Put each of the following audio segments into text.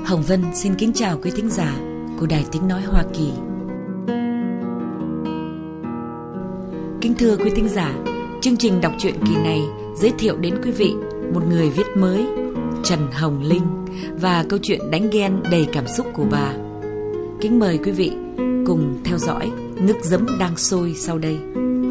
Hồng Vân xin kính chào quý thính giả của Đài Tiếng Nói Hoa Kỳ. Kính thưa quý thính giả, chương trình đọc truyện kỳ này giới thiệu đến quý vị một người viết mới, Trần Hồng Linh, và câu chuyện đánh ghen đầy cảm xúc của bà. Kính mời quý vị cùng theo dõi nước giấm đang sôi sau đây.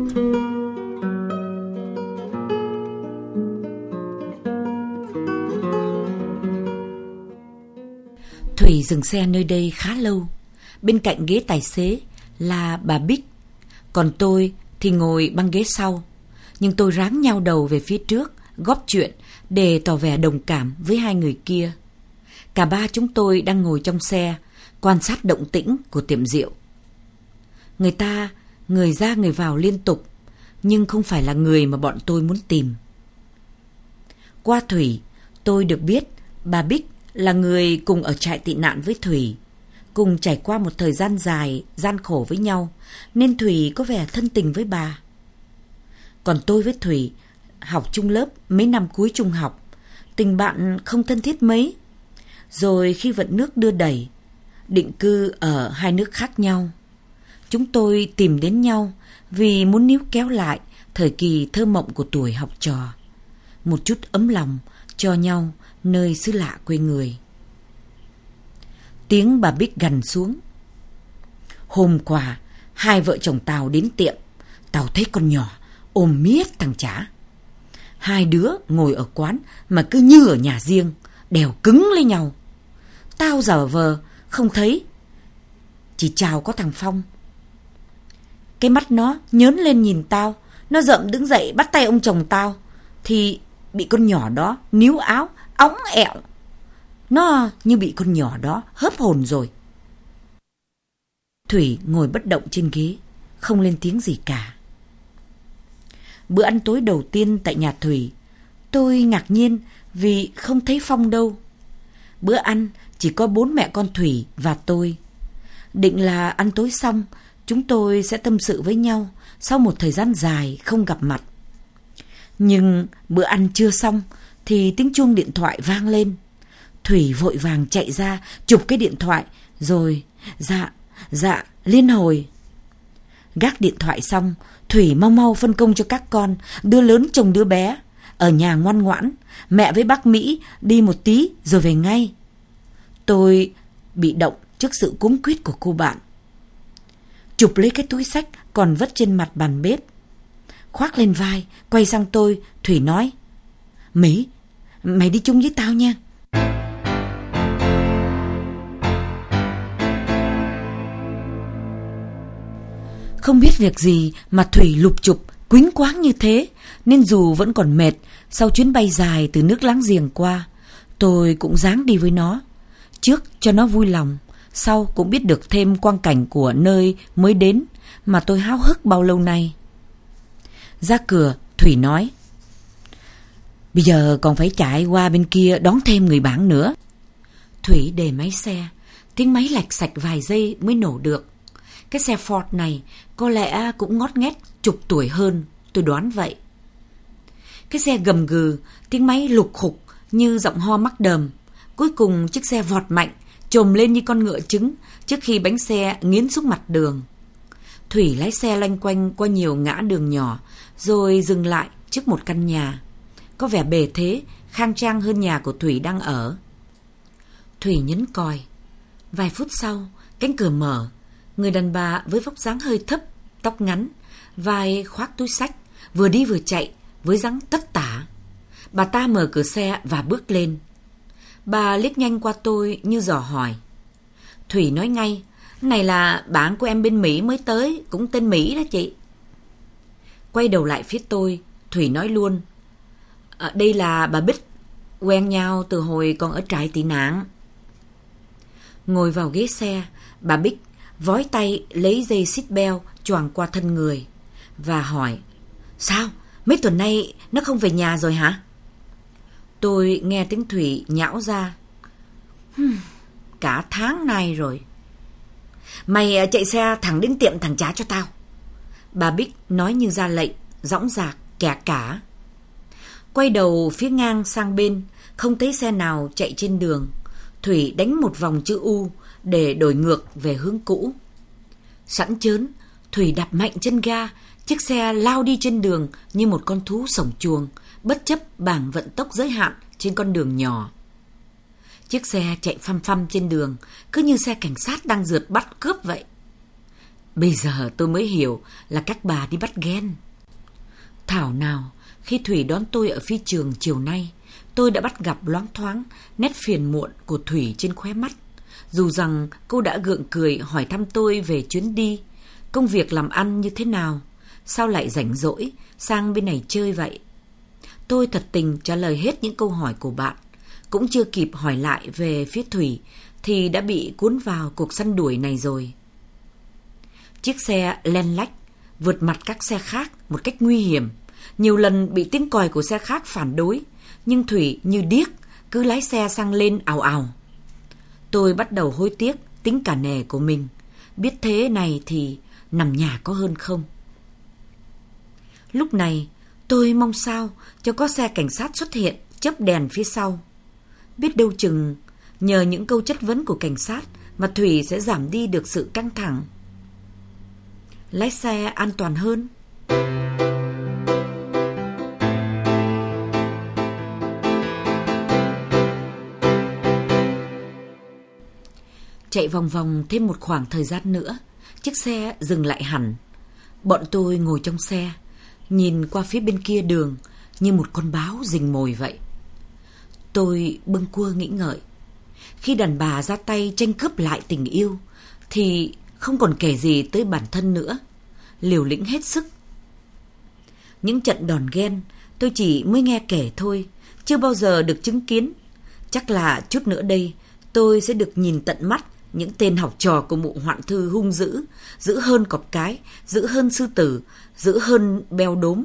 Thủy dừng xe nơi đây khá lâu. Bên cạnh ghế tài xế là bà Bích, còn tôi thì ngồi băng ghế sau. Nhưng tôi ráng nhao đầu về phía trước, góp chuyện để tỏ vẻ đồng cảm với hai người kia. Cả ba chúng tôi đang ngồi trong xe, quan sát động tĩnh của tiệm rượu. Người ta người ra người vào liên tục, nhưng không phải là người mà bọn tôi muốn tìm. Qua Thủy, tôi được biết bà Bích là người cùng ở trại tị nạn với Thủy, cùng trải qua một thời gian dài gian khổ với nhau, nên Thủy có vẻ thân tình với bà. Còn tôi với Thủy học chung lớp mấy năm cuối trung học, tình bạn không thân thiết mấy. Rồi khi vận nước đưa đẩy, định cư ở hai nước khác nhau, chúng tôi tìm đến nhau vì muốn níu kéo lại thời kỳ thơ mộng của tuổi học trò, một chút ấm lòng cho nhau nơi xứ lạ quê người. Tiếng bà Bích gằn xuống. Hôm qua, hai vợ chồng tao đến tiệm, tao thấy con nhỏ ôm miết thằng chả. Hai đứa ngồi ở quán mà cứ như ở nhà riêng, đèo cứng lấy nhau. Tao giả vờ không thấy, chỉ chào có thằng Phong. Cái mắt nó nhớn lên nhìn tao, nó rợm đứng dậy bắt tay ông chồng tao, thì bị con nhỏ đó níu áo óng ẹo. Nó như bị con nhỏ đó hớp hồn rồi. Thủy ngồi bất động trên ghế, không lên tiếng gì cả. Bữa ăn tối đầu tiên tại nhà Thủy, tôi ngạc nhiên vì không thấy Phong đâu. Bữa ăn chỉ có bố mẹ con Thủy và tôi. Định là ăn tối xong, chúng tôi sẽ tâm sự với nhau sau một thời gian dài không gặp mặt. Nhưng bữa ăn chưa xong thì tiếng chuông điện thoại vang lên. Thủy vội vàng chạy ra chụp cái điện thoại rồi dạ liên hồi. Gác điện thoại xong, Thủy mau mau phân công cho các con, đứa lớn chồng đứa bé ở nhà ngoan ngoãn, mẹ với bác Mỹ đi một tí rồi về ngay. Tôi bị động trước sự cuống quýt của cô bạn. Chụp lấy cái túi xách còn vất trên mặt bàn bếp, khoác lên vai, quay sang tôi, Thủy nói: Mỹ, mày đi chung với tao nha. Không biết việc gì mà Thủy lục chụp quýnh quáng như thế, nên dù vẫn còn mệt sau chuyến bay dài từ nước láng giềng qua, tôi cũng ráng đi với nó. Trước cho nó vui lòng, sau cũng biết được thêm quang cảnh của nơi mới đến mà tôi háo hức bao lâu nay. Ra cửa, Thủy nói: Bây giờ còn phải chạy qua bên kia đón thêm người bạn nữa. Thủy đề máy xe, tiếng máy lạch sạch vài giây mới nổ được. Cái xe Ford này có lẽ cũng ngót nghét chục tuổi hơn, tôi đoán vậy. Cái xe gầm gừ, tiếng máy lục khục như giọng ho mắc đờm. Cuối cùng chiếc xe vọt mạnh, chồm lên như con ngựa trứng trước khi bánh xe nghiến xuống mặt đường. Thủy lái xe loanh quanh qua nhiều ngã đường nhỏ, rồi dừng lại trước một căn nhà. Có vẻ bề thế, khang trang hơn nhà của Thủy đang ở. Thủy nhấn còi. Vài phút sau, cánh cửa mở. Người đàn bà với vóc dáng hơi thấp, tóc ngắn, vai khoác túi xách, vừa đi vừa chạy với dáng tất tả. Bà ta mở cửa xe và bước lên. Bà liếc nhanh qua tôi như dò hỏi. Thủy nói ngay: Này là bạn của em bên Mỹ mới tới, cũng tên Mỹ đó chị. Quay đầu lại phía tôi, Thủy nói luôn: Đây là bà Bích, quen nhau từ hồi còn ở trại tị nạn. Ngồi vào ghế xe, bà Bích vói tay lấy dây seatbelt choàng qua thân người và hỏi: Sao? Mấy tuần nay nó không về nhà rồi hả? Tôi nghe tiếng Thủy nhão ra: Cả tháng nay rồi. Mày chạy xe thẳng đến tiệm thằng chả cho tao. Bà Bích nói như ra lệnh, dõng dạc, kẻ cả. Quay đầu phía ngang sang bên, không thấy xe nào chạy trên đường. Thủy đánh một vòng chữ U để đổi ngược về hướng cũ. Sẵn chớn, Thủy đạp mạnh chân ga, chiếc xe lao đi trên đường như một con thú sổng chuồng, bất chấp bảng vận tốc giới hạn trên con đường nhỏ. Chiếc xe chạy phăm phăm trên đường, cứ như xe cảnh sát đang rượt bắt cướp vậy. Bây giờ tôi mới hiểu là các bà đi bắt ghen. Thảo nào, khi Thủy đón tôi ở phi trường chiều nay, tôi đã bắt gặp loáng thoáng nét phiền muộn của Thủy trên khóe mắt. Dù rằng cô đã gượng cười hỏi thăm tôi về chuyến đi, công việc làm ăn như thế nào, sao lại rảnh rỗi sang bên này chơi vậy. Tôi thật tình trả lời hết những câu hỏi của bạn. Cũng chưa kịp hỏi lại về phía Thủy thì đã bị cuốn vào cuộc săn đuổi này rồi. Chiếc xe len lách vượt mặt các xe khác một cách nguy hiểm, nhiều lần bị tiếng còi của xe khác phản đối, nhưng Thủy như điếc cứ lái xe sang lên ào ào. Tôi bắt đầu hối tiếc tính cả nề của mình, biết thế này thì nằm nhà có hơn không. Lúc này tôi mong sao cho có xe cảnh sát xuất hiện chớp đèn phía sau. Biết đâu chừng nhờ những câu chất vấn của cảnh sát mà Thủy sẽ giảm đi được sự căng thẳng. Lái xe an toàn hơn. Chạy vòng vòng thêm một khoảng thời gian nữa, chiếc xe dừng lại hẳn. Bọn tôi ngồi trong xe, nhìn qua phía bên kia đường như một con báo rình mồi vậy. Tôi bâng quơ nghĩ ngợi. Khi đàn bà ra tay tranh cướp lại tình yêu thì không còn kể gì tới bản thân nữa, liều lĩnh hết sức. Những trận đòn ghen tôi chỉ mới nghe kể thôi, chưa bao giờ được chứng kiến. Chắc là chút nữa đây tôi sẽ được nhìn tận mắt những tên học trò của mụ hoạn thư hung dữ, dữ hơn cọp cái, dữ hơn sư tử, dữ hơn beo đốm.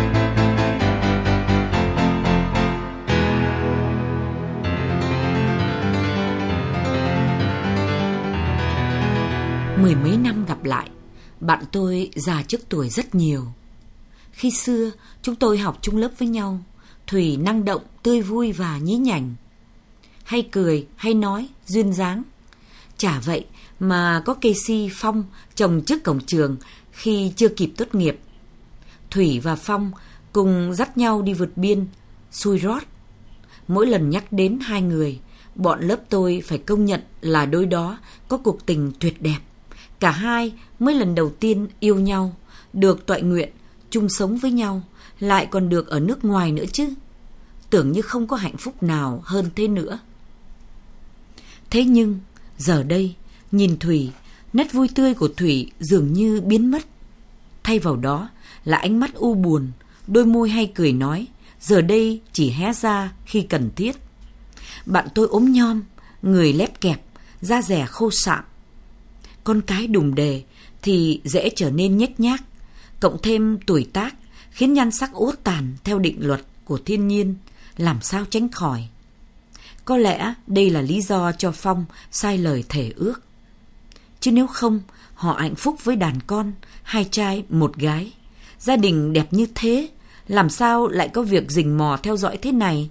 Mười mấy năm gặp lại, bạn tôi già trước tuổi rất nhiều. Khi xưa chúng tôi học chung lớp với nhau, Thủy năng động, tươi vui và nhí nhảnh, hay cười, hay nói, duyên dáng. Chả vậy mà có Casey, Phong chồng trước cổng trường khi chưa kịp tốt nghiệp. Thủy và Phong cùng dắt nhau đi vượt biên, xuôi rót. Mỗi lần nhắc đến hai người, bọn lớp tôi phải công nhận là đôi đó có cuộc tình tuyệt đẹp. Cả hai mới lần đầu tiên yêu nhau, được toại nguyện, chung sống với nhau, lại còn được ở nước ngoài nữa chứ. Tưởng như không có hạnh phúc nào hơn thế nữa. Thế nhưng, giờ đây, nhìn Thủy, nét vui tươi của Thủy dường như biến mất. Thay vào đó là ánh mắt u buồn, đôi môi hay cười nói, giờ đây chỉ hé ra khi cần thiết. Bạn tôi ốm nhom, người lép kẹp, da dẻ khô sạm. Con cái đùng đề thì dễ trở nên nhếch nhác, cộng thêm tuổi tác khiến nhan sắc úa tàn theo định luật của thiên nhiên, làm sao tránh khỏi. Có lẽ đây là lý do cho Phong sai lời thề ước. Chứ nếu không, họ hạnh phúc với đàn con, 2 trai 1 gái. Gia đình đẹp như thế, làm sao lại có việc rình mò theo dõi thế này?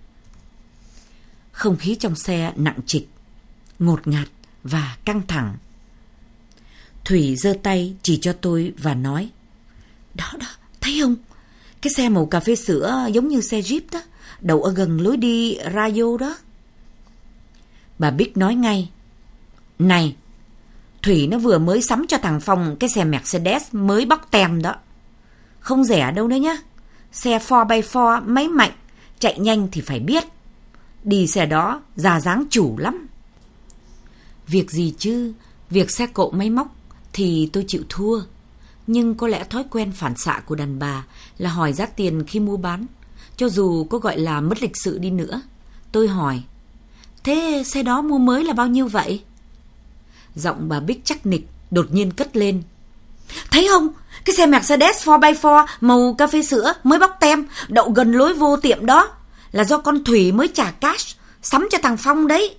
Không khí trong xe nặng trịch, ngột ngạt và căng thẳng. Thủy giơ tay chỉ cho tôi và nói, đó, thấy không? Cái xe màu cà phê sữa giống như xe Jeep đó, đậu ở gần lối đi Rayo đó. Bà Bích nói ngay, này, Thủy nó vừa mới sắm cho thằng Phong cái xe Mercedes mới bóc tem đó. Không rẻ đâu nữa nhá. Xe 4x4 máy mạnh, chạy nhanh thì phải biết. Đi xe đó già dáng chủ lắm. Việc gì chứ, việc xe cộ máy móc thì tôi chịu thua. Nhưng có lẽ thói quen phản xạ của đàn bà là hỏi giá tiền khi mua bán, cho dù có gọi là mất lịch sự đi nữa. Tôi hỏi, thế xe đó mua mới là bao nhiêu vậy? Giọng bà Bích chắc nịch đột nhiên cất lên, thấy không? Cái xe Mercedes 4x4 màu cà phê sữa mới bóc tem, đậu gần lối vô tiệm đó, là do con Thủy mới trả cash sắm cho thằng Phong đấy.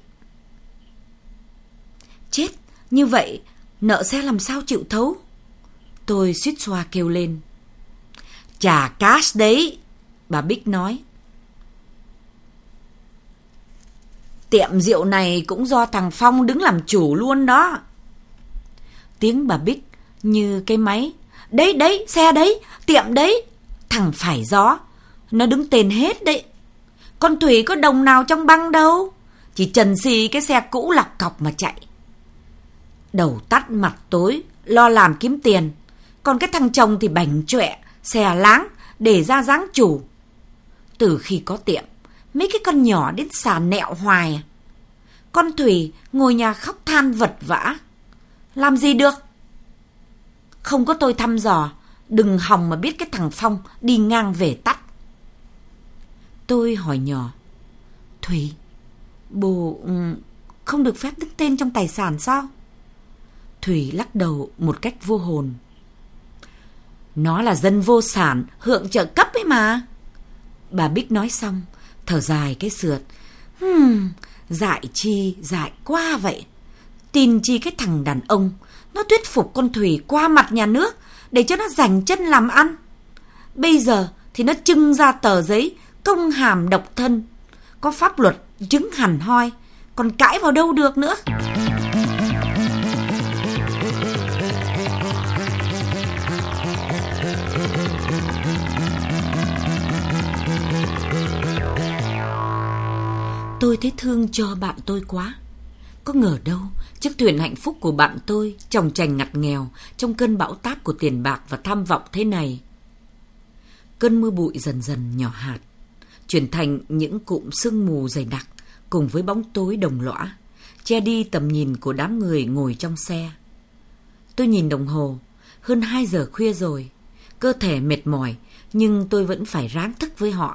Chết, như vậy nợ xe làm sao chịu thấu? Tôi suýt xoa kêu lên. Trả cash đấy, bà Bích nói. Tiệm rượu này cũng do thằng Phong đứng làm chủ luôn đó. Tiếng bà Bích như cái máy. Đấy, xe đấy, tiệm đấy. Thằng phải gió, nó đứng tên hết đấy. Con Thủy có đồng nào trong băng đâu, chỉ trần xì cái xe cũ lọc cọc mà chạy. Đầu tắt mặt tối, lo làm kiếm tiền. Còn cái thằng chồng thì bảnh chọe, xè láng, để ra dáng chủ. Từ khi có tiệm, mấy cái con nhỏ đến xà nẹo hoài. Con Thủy ngồi nhà khóc than vật vã. Làm gì được? Không có tôi thăm dò, đừng hòng mà biết cái thằng Phong đi ngang về tắt. Tôi hỏi nhỏ. Thủy, bồ không được phép đứng tên trong tài sản sao? Thủy lắc đầu một cách vô hồn. Nó là dân vô sản, hưởng trợ cấp ấy mà. Bà Bích nói xong, thở dài cái sượt. Dại chi, dại quá vậy. Tin chi cái thằng đàn ông, nó thuyết phục con Thủy qua mặt nhà nước để cho nó rảnh chân làm ăn. Bây giờ thì nó trưng ra tờ giấy công hàm độc thân, có pháp luật chứng hẳn hoi, còn cãi vào đâu được nữa. Tôi thấy thương cho bạn tôi quá. Có ngờ đâu chiếc thuyền hạnh phúc của bạn tôi chồng chành ngặt nghèo trong cơn bão táp của tiền bạc và tham vọng thế này. Cơn mưa bụi dần dần nhỏ hạt, chuyển thành những cụm sương mù dày đặc cùng với bóng tối đồng lõa, che đi tầm nhìn của đám người ngồi trong xe. Tôi nhìn đồng hồ, hơn 2 giờ khuya rồi, cơ thể mệt mỏi nhưng tôi vẫn phải ráng thức với họ.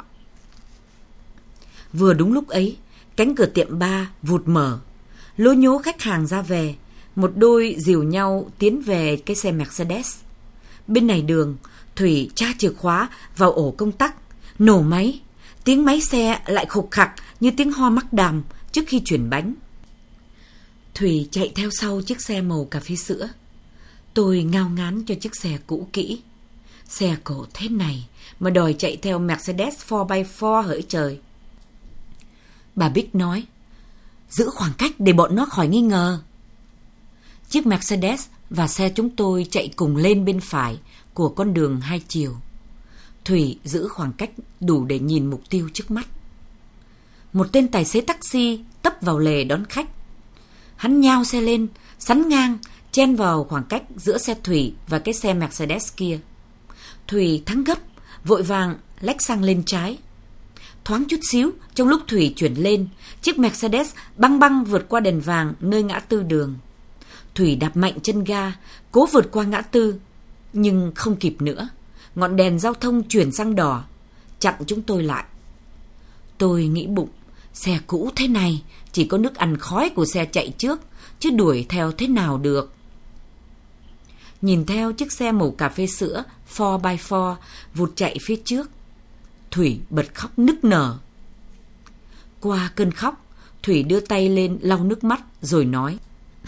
Vừa đúng lúc ấy, cánh cửa tiệm bar vụt mở, lố nhố khách hàng ra về, một đôi dìu nhau tiến về cái xe Mercedes. Bên này đường, Thủy tra chìa khóa vào ổ công tắc, nổ máy, tiếng máy xe lại khục khặc như tiếng ho mắc đàm trước khi chuyển bánh. Thủy chạy theo sau chiếc xe màu cà phê sữa. Tôi ngao ngán cho chiếc xe cũ kỹ. Xe cổ thế này mà đòi chạy theo Mercedes 4x4 hỡi trời. Bà Bích nói, giữ khoảng cách để bọn nó khỏi nghi ngờ. Chiếc Mercedes và xe chúng tôi chạy cùng lên bên phải của con đường 2 chiều. Thủy giữ khoảng cách đủ để nhìn mục tiêu trước mắt. Một tên tài xế taxi tấp vào lề đón khách. Hắn nhao xe lên, sắn ngang, chen vào khoảng cách giữa xe Thủy và cái xe Mercedes kia. Thủy thắng gấp, vội vàng lách sang lên trái. Thoáng chút xíu, trong lúc Thủy chuyển lên, chiếc Mercedes băng băng vượt qua đèn vàng nơi ngã tư đường. Thủy đạp mạnh chân ga, cố vượt qua ngã tư, nhưng không kịp nữa. Ngọn đèn giao thông chuyển sang đỏ, chặn chúng tôi lại. Tôi nghĩ bụng, xe cũ thế này chỉ có nước ăn khói của xe chạy trước, chứ đuổi theo thế nào được. Nhìn theo chiếc xe màu cà phê sữa 4x4 vụt chạy phía trước, Thủy bật khóc nức nở. Qua cơn khóc, Thủy đưa tay lên lau nước mắt rồi nói,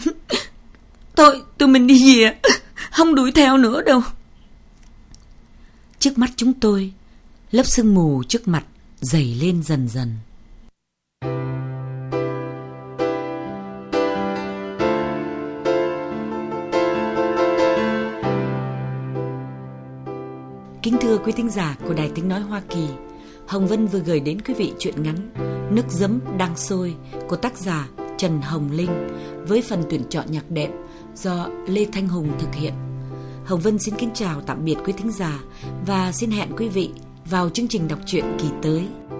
Tụi mình đi về, không đuổi theo nữa đâu. Trước mắt chúng tôi, lớp sương mù trước mặt dày lên dần dần. Kính thưa quý thính giả của Đài Tiếng Nói Hoa Kỳ, Hồng Vân vừa gửi đến quý vị truyện ngắn Nước Giấm Đang Sôi của tác giả Trần Hồng Linh với phần tuyển chọn nhạc đệm do Lê Thanh Hùng thực hiện. Hồng Vân xin kính chào tạm biệt quý thính giả và xin hẹn quý vị vào chương trình đọc truyện kỳ tới.